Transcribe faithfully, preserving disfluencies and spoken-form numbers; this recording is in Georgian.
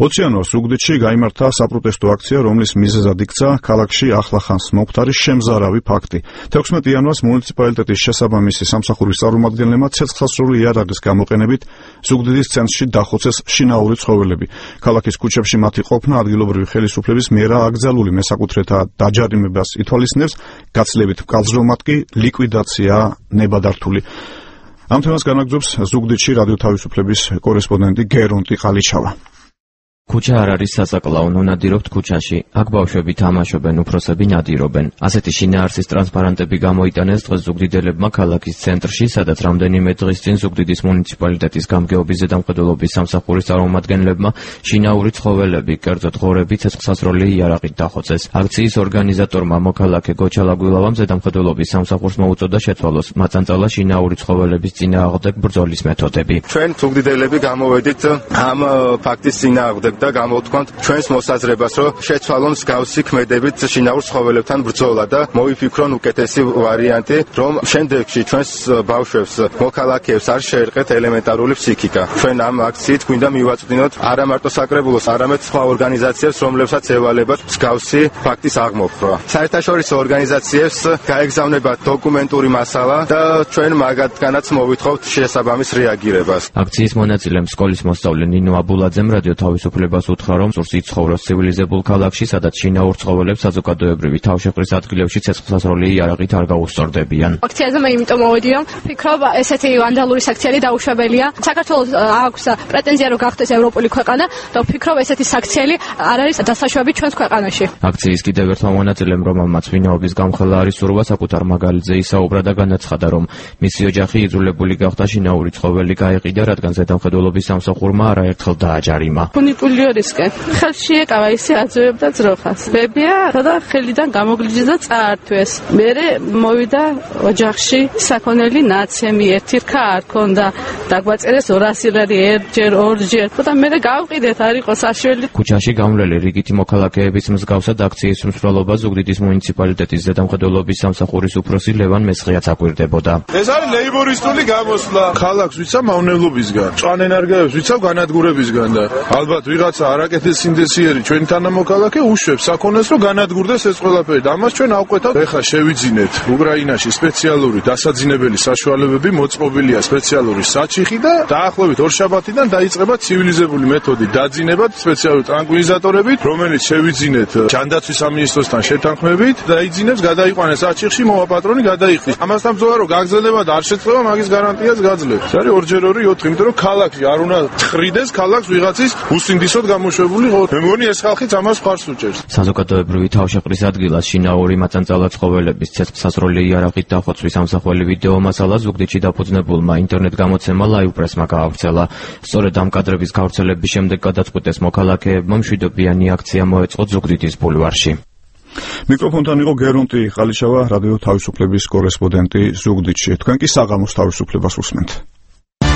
ოციანვას ზუგდიდში გაიმართა საპროტესტო აქცია, რომლის მიზეზად იქცა ქალაქში ახლახანს მომხდარი შემზარავი ფაქტი. თექვსმეტი იანვარს მუნიციპალიტეტის შესაბამისი სამსახურის წარმომადგენლებმა ცეცხლსასროლი იარაღის გამოყენებით ზუგდიდის ცენტრში დახოცეს შინაური ცხოველები. ქალაქის ქუჩებში მათი ყოფნა ადგილობრივი ხელისუფლების მიერ აკრძალული მესაკუთრეთა დაჯარიმებას ითვალისწინებს, გაცილებით მკაცრელმად კი ლიკვიდაცია ნებადართული. ამ თემას განაგრძობს ზუგდიდში რადიო თავისუფლების კორესპონდენტი გერონტი ყალიჩავა. ქუჩა არ არის სასაკლაო, ნადირობთ ქუჩაში. აქ ბავშვები თამაშობენ, უფროსები ნადირობენ. ასეთი შინაარსის ტრანსპარანტები გამოიტანეს დღეს ზუგდიდელებმა ქალაქის ცენტრში, სადაც რამდენიმე დღის წინ ზუგდიდის მუნიციპალიტეტის გამგეობის ზედამხედველობის სამსახურის წარმომადგენლებმა შინაური ცხოველები, კერძოდ ღორები, ცეცხლსასროლი იარაღით დახოცეს. აქციის ორგანიზატორმა მოქალაქე გოჩა ლაგვილავამ ზედამხედველობის სამსახურს მოუწოდა შეცვალოს მაწანწალა შინაური ცხოველების წინააღმდეგ ბრძოლის მეთოდები. ჩვენ ზუგდიდელები გამოვედით ამ ფაქტის წინააღმდეგ და გამოვთქვამთ ჩვენს მოსაზრებას, რომ შეცვალონ მსგავსი ქმედებით შინაურ ცხოველებთან ბრძოლა და მოიფიქრონ უკეთესი ვარიანტი, რომ შემდეგში ჩვენს ბავშვებს, მოქალაქეებს არ შეერყეთ ელემენტარული ფსიქიკა. ჩვენ ამ აქციით გვინდა მივაწვდინოთ არა მარტო საკრებულოს, არამედ სხვა ორგანიზაციებს, რომლებსაც ევალებათ მსგავსი ფაქტის აღმოფხვრა. საერთაშორისო ორგანიზაციებს გაეგზავნებათ დოკუმენტური მასალა და ჩვენ მაგათგანაც მოვითხოვთ შესაბამის რეაგირებას. აქციის მონაწილემ სკოლის მოსწავლე ნინო აბულაძემ რადიო თავისუფლებას უთხრა, რომ სურს იცხოვროს ცივილიზებულ ქალაქში, სადაც შინაურ ცხოველებს საზოგადოებრივი თავშეყრის ადგილებში ცეცხლსასროლი იარაღით არ გაუსწორდებიან. აქციაზე მე იმიტომ მოვედი, რომ ვფიქრობ, ესეთი ვანდალური საქციელი დაუშვებელია. საქართველოს აქვს პრეტენზია, რომ გახდეს ევროპული ქვეყანა და ვფიქრობ, ესეთი საქციელი არ არის დასაშვები ჩვენს ქვეყანაში. აქციის კიდევ ერთმა მონაწილემ, რომელმაც ვინაობის გამხელა არის სურვა, საკუთარ მაგალითზე ისაუბრა და განაცხადა, რომ მისი ოჯახი იძულებული გახდა შინაური ცხოველი გაეყიდა, რადგან ზედამხედველობის სამსახურმა არაერთხელ დააჯარიმა. ფუნიკულიორისკენ ხელში ეკავა ისე აძევებდა ძროხას. ბებია და ხელიდან გამოგლიჯდა და წაართვეს. მერე მოვიდა ოჯახში საქონელი ნაცემი, ერთი რქა არ ქონდა. დაგვაწერეს ორასი ლარი ერთჯერ, ორჯერ. და მერე გავყიდეთ, არ იყო საშველი. ქუჩაში გამვლელი რიგითი მოქალაქეების მსგავსად აქციის მსვლელობა ზუგდიდის მუნიციპალიტეტის ზედამხედველობის სამსახურის უფროსი ლევან მესხიაც აკვირდებოდა. ეს არის ლეიბორისტული გამოსვლა. ქალაქს ვიცავ მავნებლობისგან, მწვან ენერგიებს ვიცავ განადგურებისგან და ალბათ ვიღაცა არაკეთილ სინდესიერი ჩვენ თანამოქალაქე უშვებს საქონელს, რომ განადგურდეს ეს ყველაფერი. და ამას ჩვენ ავყვეთავთ. ეხლა შევიძინეთ უკრაინაში სპეციალური დასაძინებელი საშუალებები, მოწყობილია სპეციალური საჩიხი და დაახლოებით ორშაბათიდან დაიწყება ცივილიზებული მეთოდი დაძინებად სპეციალური ტრანკვილიზატორებით, რომელიც შევიძინეთ ჯანდაცვის სამინისტროსთან შეთანხმებით და იძინებს გადაიყვანეს საჩიხში, მოვა პატრონი გადაიხდის. ამასთან ბრძოლა რომ გაგრძელდება და არ შეწყდება, მაგის გარანტიას გაძლევს. ეს არის ორჯერ ორი ოთხი, იმიტომ რომ ქალაქში არ უნდა თხრიდეს ქალაქს ვიღაცის უსინდისოდ გამოშვებული ხო. მე მგონი ეს ხალხიც ამას მხარს უჭერს. საზოგადოებრივი თავშეყრის ადგილას შინაური მაწანწალა ცხოველების ცეცხლსასროლი იარაღით დახოცვის ამსახველი ვიდეო მასალა ზუგდიდში დაფუძნებულმა ინტერნეტ გამოცემა Live Press-მა გაავრცელა. სწორედ ამ კადრების გავრცელების შემდეგ გადაწყვიტეს მოქალაქეებმა მშვიდობიანი აქცია მოეწყოთ ზუგდიდის ბულვარში. მიკროფონთან იყო გერონტი ყალიჩავა, რადიო თავისუფლების კორესპონდენტი ზუგდიდში. თქვენ კი საღამოს თავისუფლებას უსმენთ.